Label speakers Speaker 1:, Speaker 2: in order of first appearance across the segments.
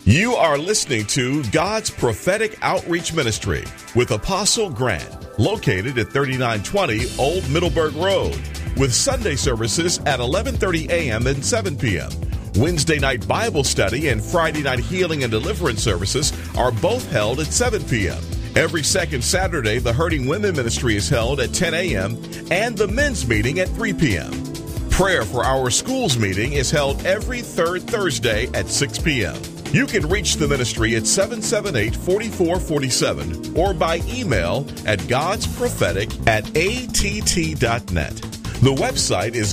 Speaker 1: You are listening to God's Prophetic Outreach Ministry with Apostle Grant, located at 3920 Old Middleburg Road, with Sunday services at 11:30 a.m. and 7 p.m. Wednesday night Bible study and Friday night healing and deliverance services are both held at 7 p.m. Every second Saturday, the Hurting Women Ministry is held at 10 a.m. and the men's meeting at 3 p.m. Prayer for our schools meeting is held every third Thursday at 6 p.m. You can reach the ministry at 778-4447 or by email at godsprophetic@att.net. The website is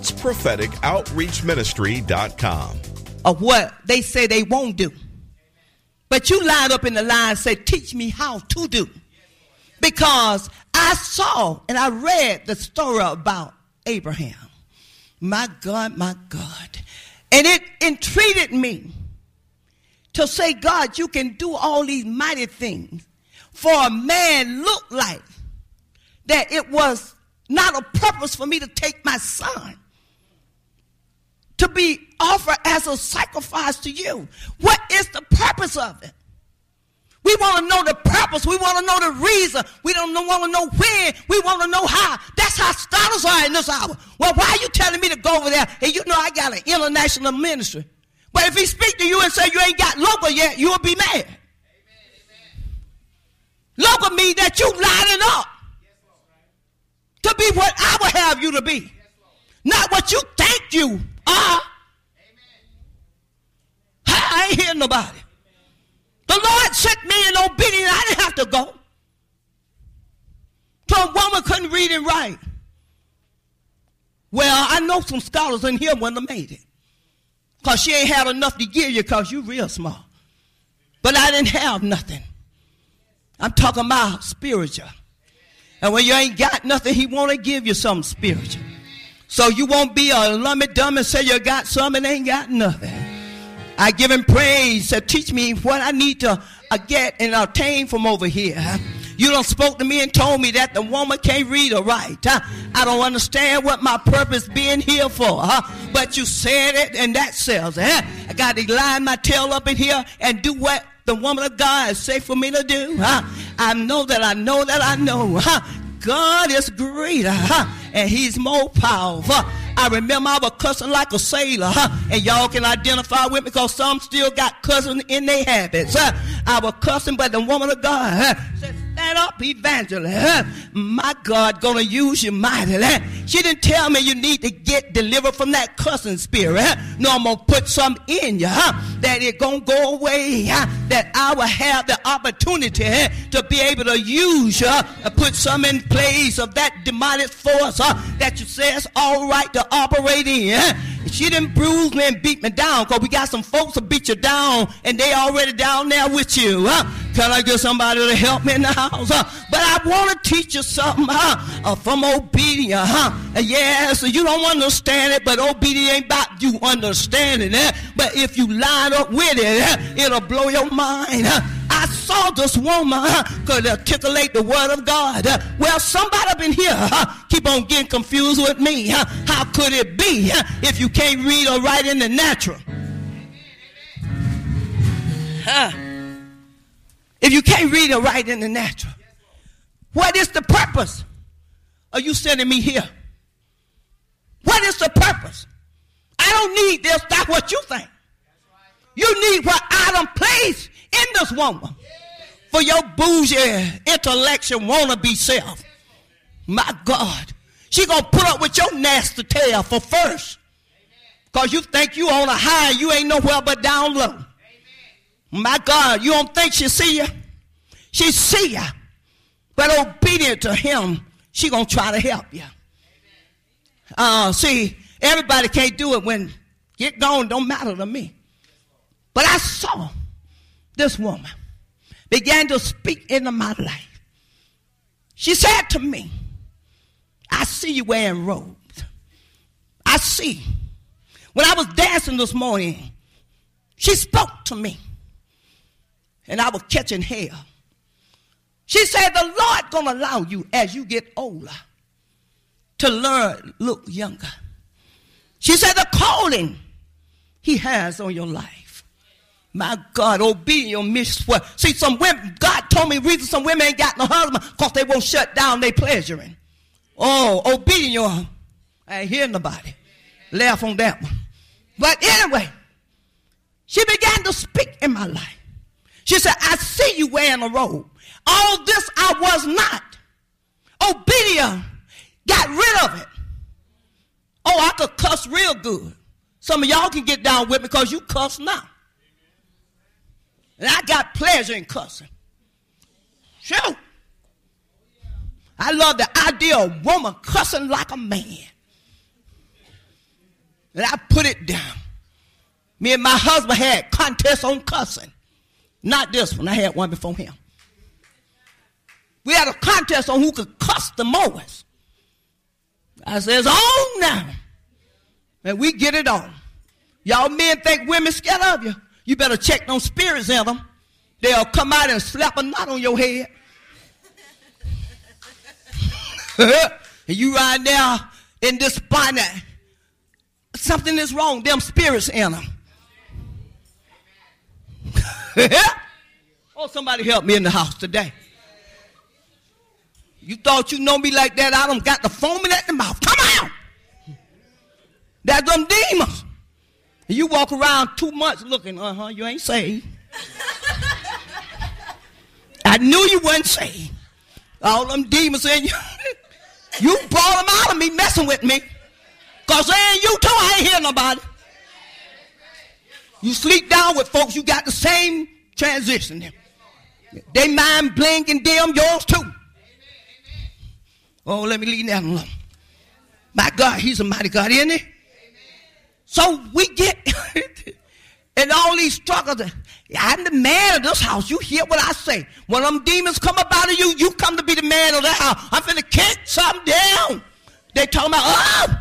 Speaker 1: godsprophetikoutreachministry.com.
Speaker 2: Of what they say they won't do. But you line up in the line and say, teach me how to do. Because I saw and I read the story about Abraham. My God, my God. And it entreated me to say, God, you can do all these mighty things. For a man looked like that it was not a purpose for me to take my son to be offered as a sacrifice to you. What is the purpose of it? We want to know the purpose. We want to know the reason. We don't want to know when. We want to know how. That's how starters are in this hour. Well, why are you telling me to go over there? And you know I got an international ministry. But if he speak to you and say you ain't got local yet, you'll be mad. Amen, amen. Local means that you lining up to be what I will have you to be. Not what you think you are. I ain't hearing nobody. The Lord sent me in obedience. I didn't have to go. So a woman couldn't read and write. Well, I know some scholars in here wouldn't have made it. Because she ain't had enough to give you because you real small. But I didn't have nothing. I'm talking about spiritual. And when you ain't got nothing, he want to give you something spiritual. So you won't be a lummy dumb and say you got something and ain't got nothing. I give him praise to teach me what I need to get and obtain from over here. You done spoke to me and told me that the woman can't read or write. I don't understand what my purpose being here for. But you said it and that sells it. I got to line my tail up in here and do what the woman of God say for me to do. I know that I know that I know. God is greater and he's more powerful. I remember I was cussing like a sailor, and y'all can identify with me because some still got cussing in their habits. I was cussing, but the woman of God said, stand up, evangelist. My God gonna use you mightily. She didn't tell me you need to get delivered from that cussing spirit. No, I'm gonna put something in you that it gonna go away, that I will have the opportunity to be able to use you and put some in place of that demonic force that you say it's all right to operate in. She didn't bruise me and beat me down because we got some folks to beat you down and they already down there with you. Can I get somebody to help me in the house? But I want to teach you something from obedience. Yes, you don't understand it, but obedience ain't about you understanding it. But if you line up with it, it'll blow your mind. I saw this woman could articulate the word of God. Well, somebody up in here keep on getting confused with me. How could it be if you can't read or write in the natural? If you can't read or write in the natural, what is the purpose of you sending me here? What is the purpose? I don't need this. That's what you think. You need what I done placed in this woman for your bougie, intellectual, wannabe self. My God. She gonna put up with your nasty tail for first. Because you think you on a high, you ain't nowhere but down low. My God, you don't think she see you? She see you. But obedient to him, she gonna try to help you. See, everybody can't do it when get gone don't matter to me. But I saw this woman began to speak into my life. She said to me, I see you wearing robes. I see. When I was dancing this morning, she spoke to me. And I was catching hell. She said, the Lord gonna allow you as you get older to learn, look younger. She said, the calling he has on your life. My God, obedience means what? See, some women, God told me the reason some women ain't got no husband because they won't shut down their pleasuring. Oh, obedience. I ain't hear nobody laugh on that one. But anyway, she began to speak in my life. She said, I see you wearing a robe. All this I was not. Obedience got rid of it. Oh, I could cuss real good. Some of y'all can get down with me because you cuss now. And I got pleasure in cussing. Sure. I love the idea of a woman cussing like a man. And I put it down. Me and my husband had contests on cussing. Not this one. I had one before him. We had a contest on who could cuss the most. I says, on now. And we get it on. Y'all men think women scared of you. You better check them spirits in them. They'll come out and slap a knot on your head. And you right now in this spot now. Something is wrong. Them spirits in them. Oh, somebody help me in the house today. You thought you know me like that? I done got the foaming at the mouth. Come on. That's them demons. And you walk around 2 months looking, you ain't saved. I knew you wasn't saved. All them demons in you. You brought them out of me messing with me. Because they ain't you too. I ain't hear nobody. You sleep down with folks, you got the same transition. They mind blinking dim, yours too. Oh, let me leave that alone. My God, he's a mighty God, isn't he? So we get in all these struggles. I'm the man of this house. You hear what I say. When them demons come up out of you, you come to be the man of that house. I'm finna kick something down. They talking about, oh!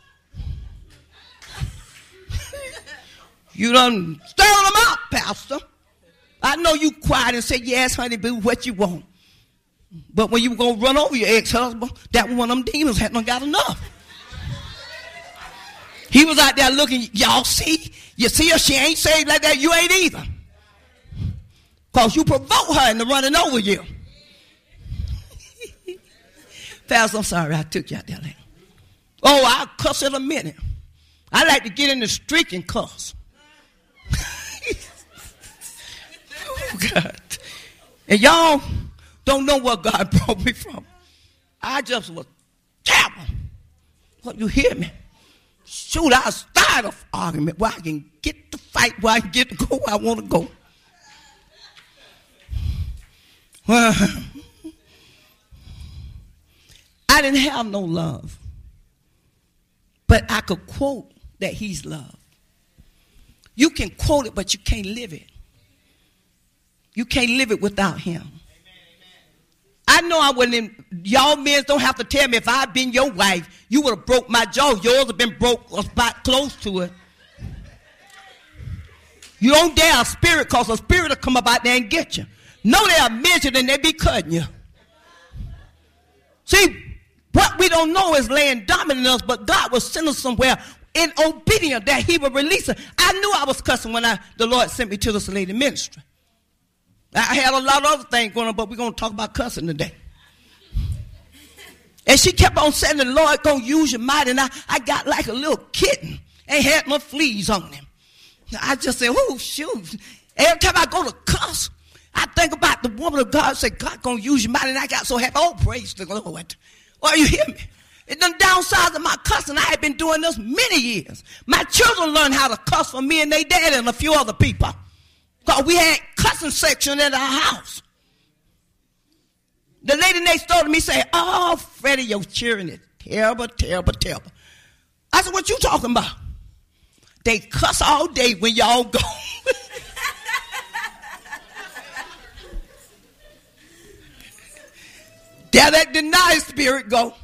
Speaker 2: You done stir them up, Pastor. I know you quiet and say, yes, honey, boo, what you want. But when you were going to run over your ex-husband, that one of them demons hadn't got enough. He was out there looking, y'all see? You see her? She ain't saved like that. You ain't either. Because you provoked her into running over you. Pastor, I'm sorry I took you out there. Oh, I'll cuss in a minute. I like to get in the street and cuss. Oh, God. And y'all don't know what God brought me from. I just was terrible. What, you hear me? Shoot, I start an argument where I can get to fight, where I can get to go where I want to go. Well, I didn't have no love. But I could quote that he's love. You can quote it, but you can't live it. You can't live it without him. I know I wouldn't. Y'all men don't have to tell me if I'd been your wife, you would have broke my jaw. Yours have been broke or about close to it. You don't dare a spirit, because a spirit will come up out there and get you. No, they are measured and they be cutting you. See, what we don't know is laying dominant in us, but God was sending us somewhere in obedience that he would release it. I knew I was cussing when the Lord sent me to this lady ministry. I had a lot of other things going on, but we're going to talk about cussing today. And she kept on saying, the Lord going to use your might. And I got like a little kitten. Ain't had no fleas on him. I just said, oh, shoot. Every time I go to cuss, I think about the woman of God. Say, God going to use your might. And I got so happy. Oh, praise the Lord. Oh, you hear me? It done downsized my cussing. I had been doing this many years. My children learned how to cuss from me and they dad and a few other people. Because we had cussing section at our house. The lady next door to me said, oh, Freddie, your children is terrible, terrible, terrible. I said, what you talking about? They cuss all day when y'all go. There that deny spirit go.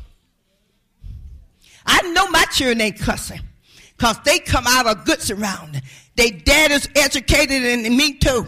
Speaker 2: I know my children ain't cussing because they come out of good surrounding. They dad is educated and me too.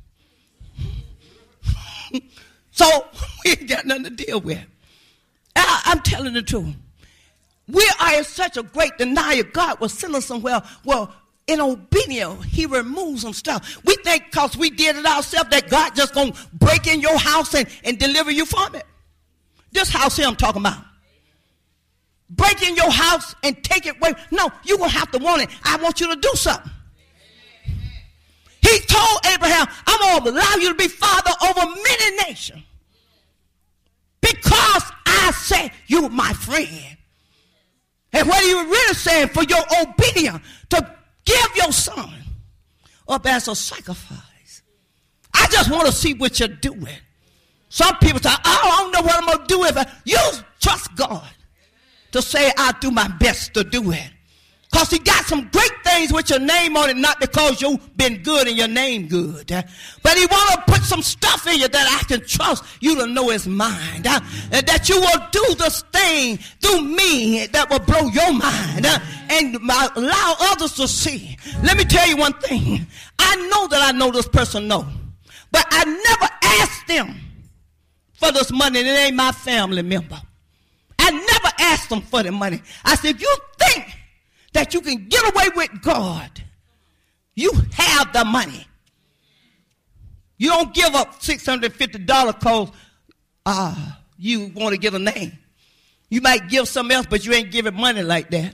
Speaker 2: So we ain't got nothing to deal with. I'm telling the truth. We are in such a great denial. God was sending us somewhere. Well, in obedience, he removes some stuff. We think because we did it ourselves that God just going to break in your house and deliver you from it. This house here I'm talking about. Break in your house and take it away. No, you're going to have to want it. I want you to do something. He told Abraham, I'm going to allow you to be father over many nations. Because I said you're my friend. And what he was really saying, for your obedience to give your son up as a sacrifice. I just want to see what you're doing. Some people say, I don't know what I'm going to do. You trust God to say, I'll do my best to do it. Because he got some great things with your name on it, not because you've been good and your name good. But he want to put some stuff in you that I can trust you to know is mine. And that you will do this thing through me that will blow your mind and allow others to see. Let me tell you one thing. I know this person know. But I never asked them for this money, and it ain't my family member. I never asked them for the money. I said, if you think that you can get away with God, you have the money. You don't give up $650 because you want to get a name. You might give something else, but you ain't giving money like that.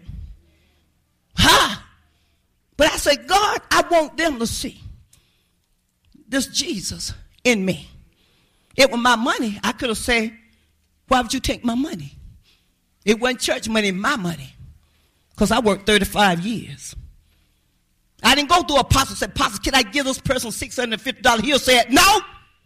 Speaker 2: But I said, God, I want them to see this Jesus in me. It was my money. I could have said, why would you take my money? It wasn't church money, my money. Because I worked 35 years. I didn't go through apostle and say, Apostle, can I give this person $650? He'll say, no.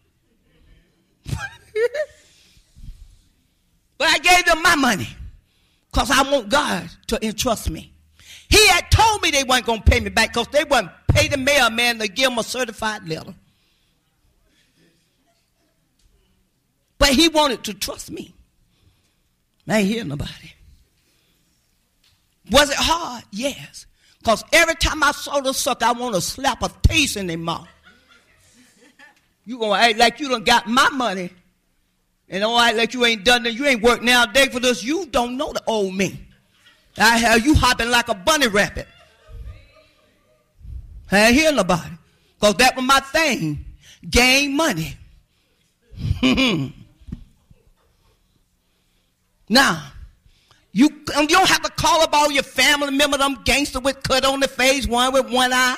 Speaker 2: But I gave them my money because I want God to entrust me. He had told me they weren't going to pay me back because they wouldn't pay the mailman to give them a certified letter. But he wanted to trust me. I ain't hear nobody. Was it hard? Yes. Because every time I saw the sucker, I want to slap a taste in their mouth. You going to act like you done got my money. And don't act like you ain't done that. You ain't worked now a day for this. You don't know the old me. I have you hopping like a bunny rabbit. I ain't hear nobody. Because that was my thing. Gain money. Now, you don't have to call up all your family members, them gangster with cut on the face, one with one eye.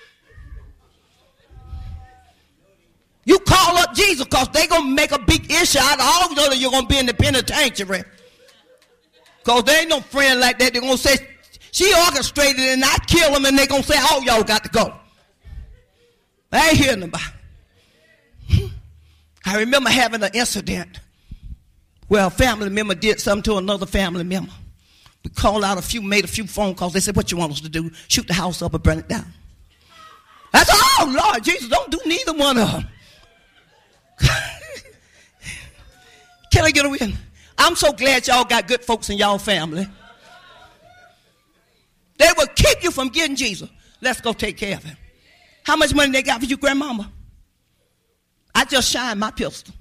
Speaker 2: You call up Jesus because they're going to make a big issue out of all of you that you're going to be in the penitentiary. Because there ain't no friend like that. They're going to say, she orchestrated it and I kill them, and they're going to say, oh, y'all got to go. I ain't hearing about it. I remember having an incident where a family member did something to another family member. We called out made a few phone calls. They said, what you want us to do? Shoot the house up or burn it down. I said, oh, Lord Jesus, don't do neither one of them. Can I get a win? I'm so glad y'all got good folks in y'all family. They will keep you from getting Jesus. Let's go take care of him. How much money they got for you, grandmama? I just shined my pistol.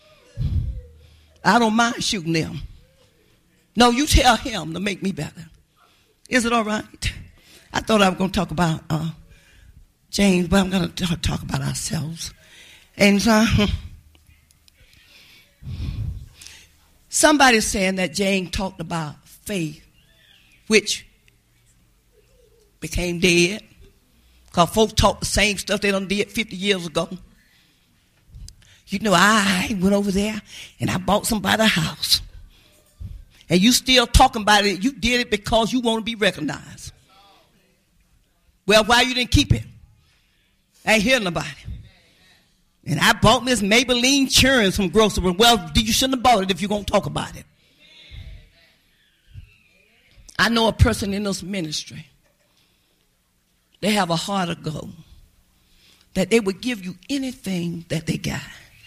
Speaker 2: I don't mind shooting them. No, you tell him to make me better. Is it all right? I thought I was going to talk about James, but I'm going to talk about ourselves. And somebody's saying that James talked about faith, which became dead. Because folks talk the same stuff they done did 50 years ago. You know, I went over there and I bought somebody a house. And you still talking about it. You did it because you want to be recognized. Well, why you didn't keep it? I ain't hearing about it. And I bought Miss Maybelline churns from grocery. Well, you shouldn't have bought it if you're going to talk about it. I know a person in this ministry. They have a heart of gold. That they would give you anything that they got.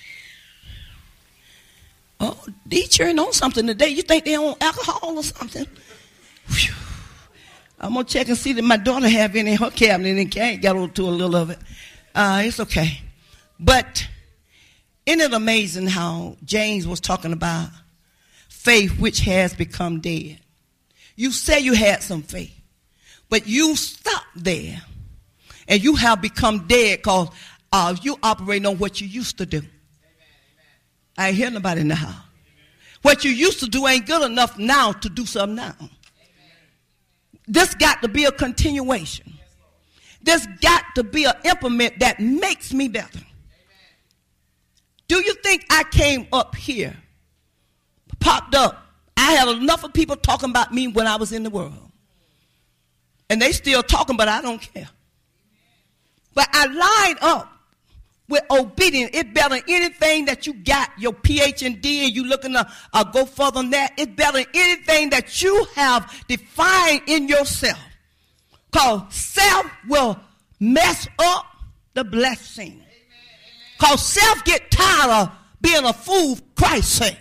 Speaker 2: Oh, these children on something today. You think they on alcohol or something? Whew. I'm going to check and see that my daughter have any in her cabinet and can't get on to a little of it. It's okay. But isn't it amazing how James was talking about faith which has become dead? You say you had some faith. But you stop there, and you have become dead because you operate on what you used to do. Amen. I ain't hear nobody in the house. What you used to do ain't good enough now to do something now. Amen. This got to be a continuation. There's got to be an implement that makes me better. Amen. Do you think I came up here, popped up? I had enough of people talking about me when I was in the world. And they still talking, but I don't care. But I lined up with obedience. It's better than anything that you got, your PhD, and you looking to go further than that. It's better than anything that you have defined in yourself. Because self will mess up the blessing. Because self get tired of being a fool for Christ's sake.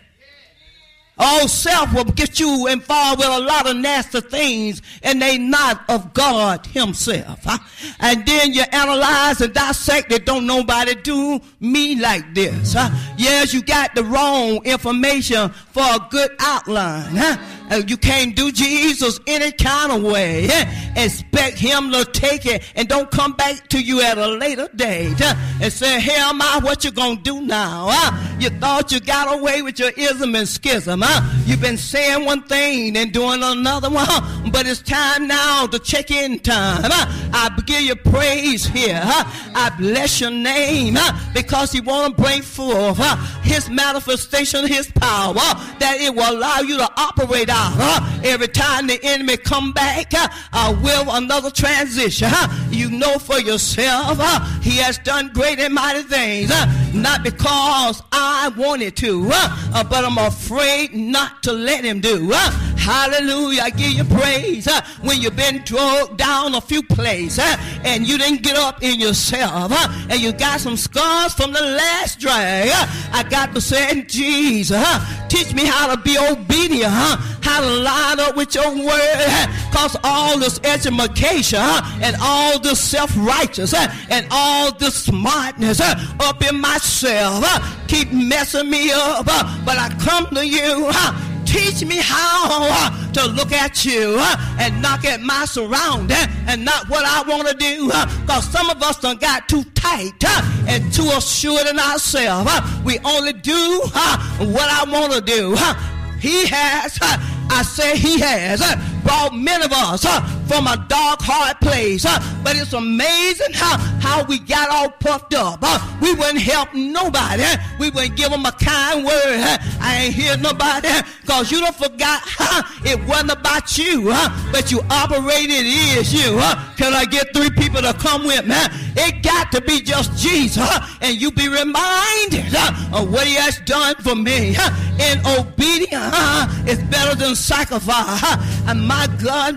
Speaker 2: Oh, self will get you involved with a lot of nasty things, and they not of God himself. And then you analyze and dissect it. Don't nobody do me like this. Yes, you got the wrong information for a good outline. You can't do Jesus any kind of way. Expect him to take it and don't come back to you at a later date and say, hell, what you gonna do now? You thought you got away with your ism and schism. You've been saying one thing and doing another one, but it's time now to check in time. I give you praise here. I bless your name because he want to bring forth his manifestation, his power, that it will allow you to operate out. Every time the enemy come back with another transition, you know for yourself he has done great and mighty things, not because I wanted to, but I'm afraid not to let him do. Hallelujah. I give you praise. When you've been dragged down a few places and you didn't get up in yourself and you got some scars from the last drag, I got to say, Jesus, teach me how to be obedient, how to line up with your word, because all this education and all this self-righteous and all this smartness up in myself keep messing me up. But I come to you. Teach me how to look at you and not at my surroundings and not what I want to do. Because some of us done got too tight and too assured in ourselves. We only do what I want to do. He has, I say he has, brought many of us from a dark, hard place. But it's amazing how we got all puffed up. We wouldn't help nobody. We wouldn't give them a kind word. I ain't hear nobody because you done forgot it wasn't about you, but you operated is you. Can I get 3 people to come with me? It got to be just Jesus, and you be reminded of what he has done for me. In obedience is better than sacrifice. And my God,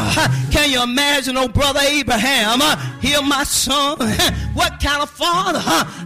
Speaker 2: can you imagine, oh brother Abraham, hear my son, what kind of father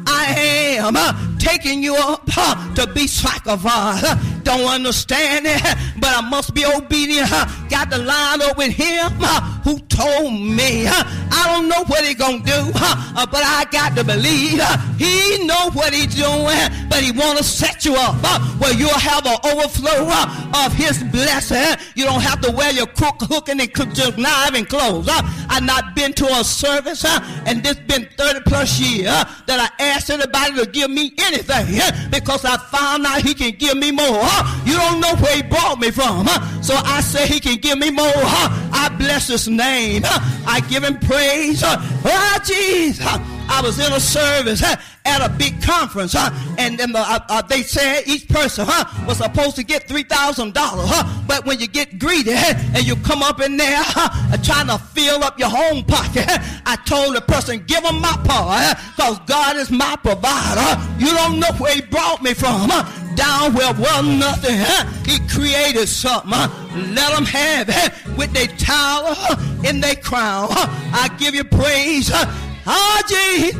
Speaker 2: I am, taking you up to be sacrificed. Don't understand it, but I must be obedient. Got to line up with him who told me. I don't know what he gonna do, but I got to believe he know what he's doing, but he want to set you up where you'll have an overflow of his blessing. You don't have to wear your hooking and conniving clothes. I've not been to a service, and this been 30 plus years that I asked anybody to give me anything because I found out he can give me more. You don't know where he brought me from, so I say he can give me more. I bless his name. I give him praise. Oh, Jesus. I was in a service at a big conference, and then they said each person was supposed to get $3,000. But when you get greedy and you come up in there trying to fill up your own pocket, I told the person, give them my part, because God is my provider. You don't know where he brought me from. Down where was nothing, he created something. Let them have it with their towel in their crown. I give you praise. Oh, Jesus,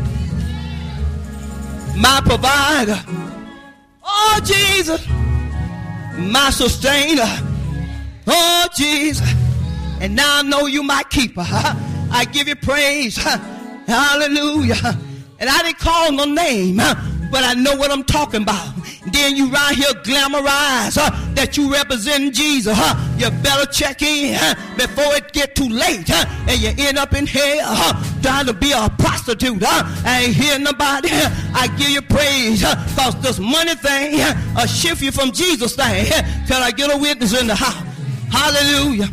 Speaker 2: my provider. Oh, Jesus, my sustainer. Oh, Jesus, and now I know you my keeper. I give you praise. Hallelujah. And I didn't call no name, but I know what I'm talking about. Then you right here glamorize that you represent Jesus. You better check in before it get too late and you end up in hell trying to be a prostitute. I ain't hear nobody. I give you praise because this money thing shift you from Jesus thing. Can I get a witness in the house? Hallelujah.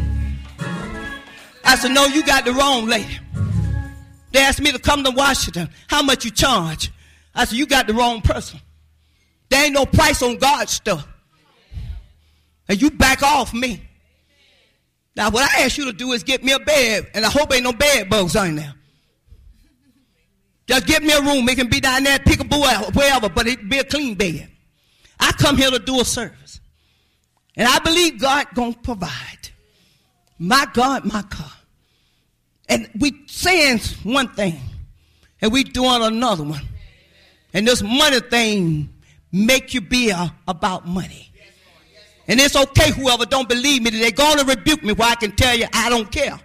Speaker 2: I said, no, you got the wrong lady. They asked me to come to Washington. How much you charge? I said, you got the wrong person. There ain't no price on God's stuff. And you back off me. Now, what I ask you to do is get me a bed. And I hope ain't no bed bugs on there. Just get me a room. It can be down there, pick a boo out, wherever, but it be a clean bed. I come here to do a service. And I believe God going to provide. My God, my God. And we saying one thing. And we doing another one. And this money thing make you be about money. And it's okay, whoever don't believe me, they're going to rebuke me where I can tell you I don't care.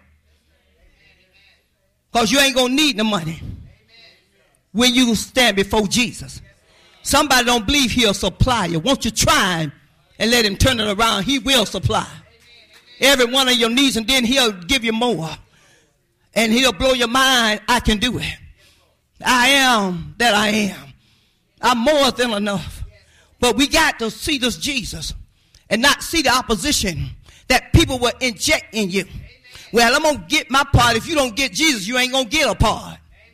Speaker 2: Because you ain't going to need the money when you stand before Jesus. Somebody don't believe he'll supply you. Won't you try him and let him turn it around? He will supply every one of your needs, and then he'll give you more. And he'll blow your mind. I can do it. I am that I am. I'm more than enough. But we got to see this Jesus and not see the opposition that people will inject in you. Well, I'm going to get my part. If you don't get Jesus, you ain't going to get a part.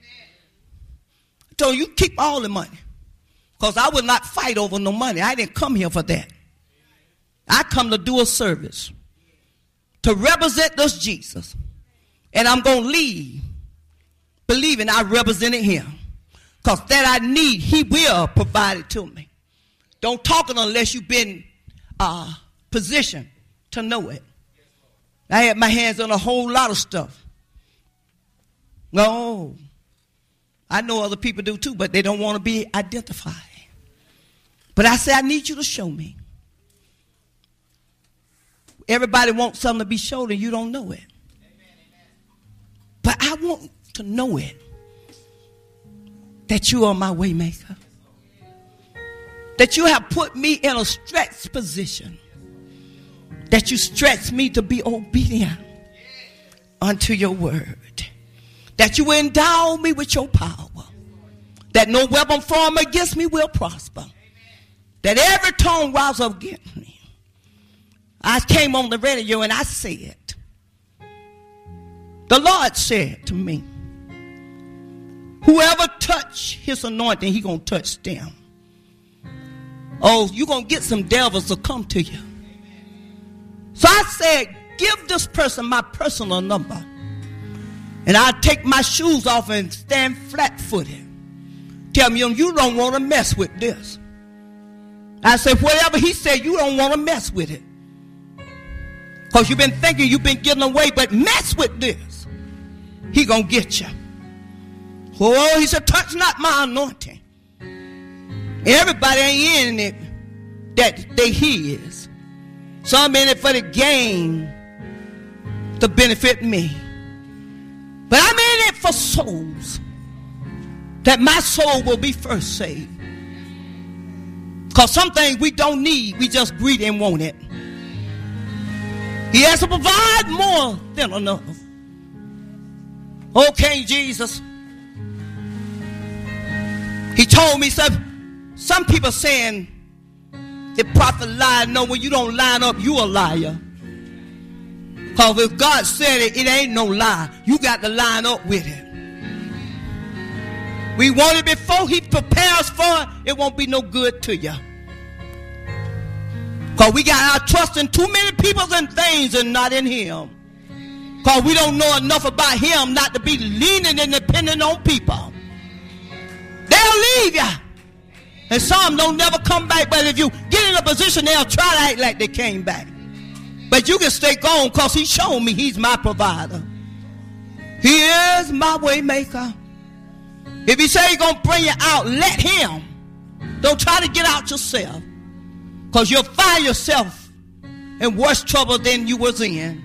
Speaker 2: So you keep all the money. Because I will not fight over no money. I didn't come here for that. I come to do a service. To represent this Jesus. And I'm going to leave believing I represented him. Because that I need, he will provide it to me. Don't talk it unless you've been positioned to know it. I had my hands on a whole lot of stuff. No. I know other people do too, but they don't want to be identified. But I say, I need you to show me. Everybody wants something to be shown and you don't know it. But I want to know it. That you are my way maker. That you have put me in a stretched position. That you stretch me to be obedient unto your word. That you endow me with your power. That no weapon formed against me will prosper. That every tongue rise up against me. I came on the radio and I said, the Lord said to me, whoever touch his anointing, he going to touch them. Oh, you're going to get some devils to come to you. So I said, give this person my personal number. And I'll take my shoes off and stand flat-footed. Tell me, you don't want to mess with this. I said, whatever he said, you don't want to mess with it. Because you've been thinking you've been getting away, but mess with this. He going to get you. Oh, he said, touch not my anointing. Everybody ain't in it that they his. Some in it for the gain to benefit me. But I'm in it for souls. That my soul will be first saved. Because some things we don't need, we just greedy and want it. He has to provide more than enough. Oh, King Jesus. He told me, some people saying the prophet lied. No, when you don't line up, you a liar. Because if God said it, it ain't no lie. You got to line up with it. We want it before he prepares for it, it won't be no good to you. Because we got our trust in too many people and things and not in him. Because we don't know enough about him not to be leaning and depending on people. They'll leave you. And some don't never come back. But if you get in a position, they'll try to act like they came back. But you can stay gone because he showed me he's my provider. He is my way maker. If he say he's going to bring you out, let him. Don't try to get out yourself. Because you'll find yourself in worse trouble than you was in.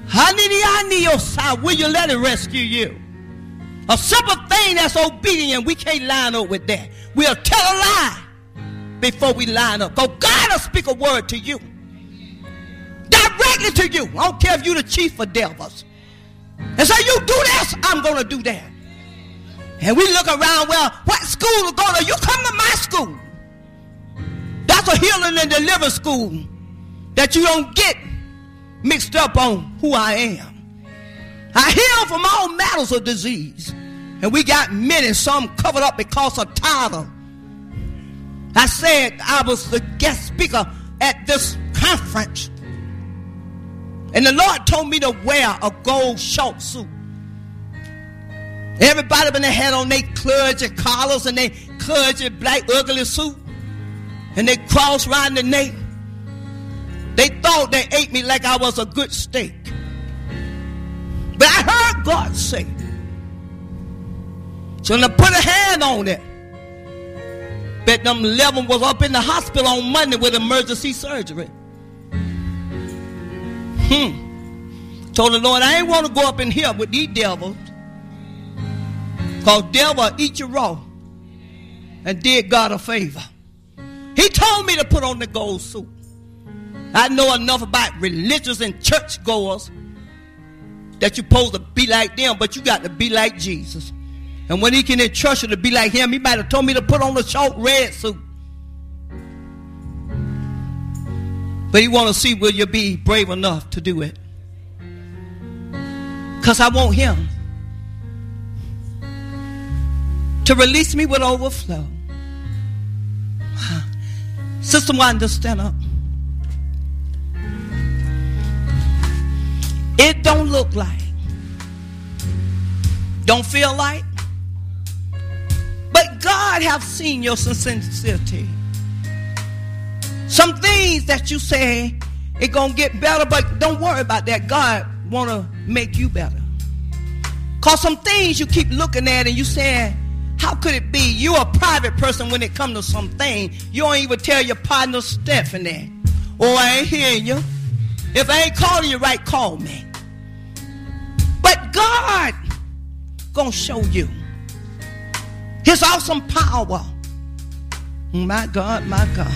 Speaker 2: Will you let it rescue you? A simple thing that's obedient, we can't line up with that. We'll tell a lie before we line up. Because God will speak a word to you. Directly to you. I don't care if you're the chief of devils. And say, you do this, I'm going to do that. And we look around, well, what school is going to? You come to my school. That's a healing and deliverance school that you don't get mixed up on who I am. I heal from all matters of disease. And we got many, some covered up because of title. I said I was the guest speaker at this conference. And the Lord told me to wear a gold short suit. Everybody when they had on their clergy collars and their clergy black ugly suit. And they crossed around the neck. They thought they ate me like I was a good steak. But I heard God say. So when I put a hand on it, bet them 11 was up in the hospital on Monday with emergency surgery. Told the Lord, I ain't want to go up in here with these devils. Because devil eat you raw. And did God a favor. He told me to put on the gold suit. I know enough about religious and church goers that you're supposed to be like them, but you got to be like Jesus. And when he can entrust you to be like him, he might have told me to put on the short red suit. But he want to see, will you be brave enough to do it? Because I want him to release me with overflow. Sister Wanda, stand up. It don't look like, don't feel like, but God have seen your sincerity. Some things that you say it gonna get better, but don't worry about that. God wanna make you better. Cause some things you keep looking at and you saying, how could it be? You're a private person when it comes to something. You don't even tell your partner Stephanie, oh, I ain't hearing you. If I ain't calling you right, call me. But God gonna show you his awesome power. My God, my God.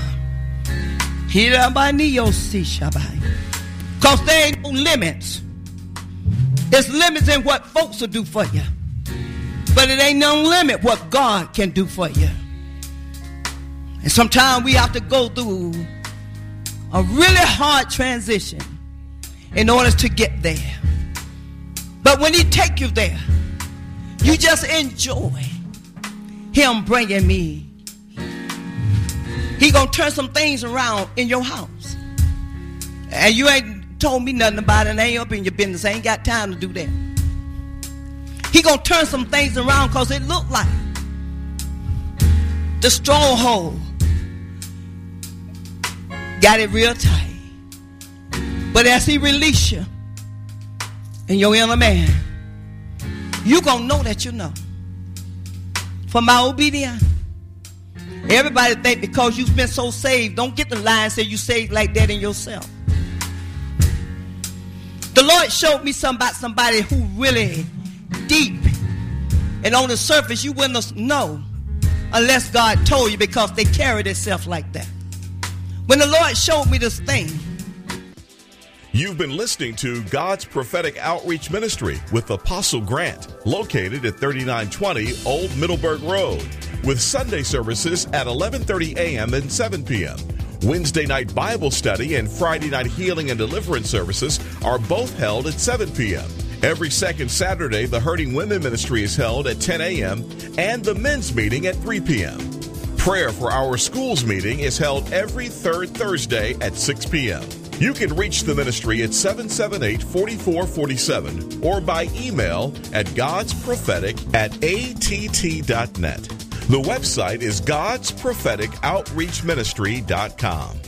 Speaker 2: Because there ain't no limits. There's limits in what folks will do for you. But it ain't no limit what God can do for you. And sometimes we have to go through a really hard transition in order to get there. But when he take you there, you just enjoy him bringing me. He gonna turn some things around in your house. And you ain't told me nothing about it. I ain't up in your business. I ain't got time to do that. He gonna turn some things around because it looked like the stronghold got it real tight. But as he release you in your inner man, you gonna know that you know. For my obedience, everybody think because you've been so saved, don't get the lie and say you saved like that in yourself. The Lord showed me something about somebody who really deep, and on the surface you wouldn't know unless God told you, because they carry themselves like that. When the Lord showed me this thing.
Speaker 1: You've been listening to God's Prophetic Outreach Ministry with Apostle Grant, located at 3920 Old Middleburg Road, with Sunday services at 11:30 a.m. and 7 p.m. Wednesday night Bible study and Friday night healing and deliverance services are both held at 7 p.m. Every second Saturday, the Hurting Women Ministry is held at 10 a.m. and the men's meeting at 3 p.m. Prayer for Our Schools meeting is held every third Thursday at 6 p.m. You can reach the ministry at 778-4447 or by email at godsprophetic@att.net. The website is godsprophetikoutreachministry.com.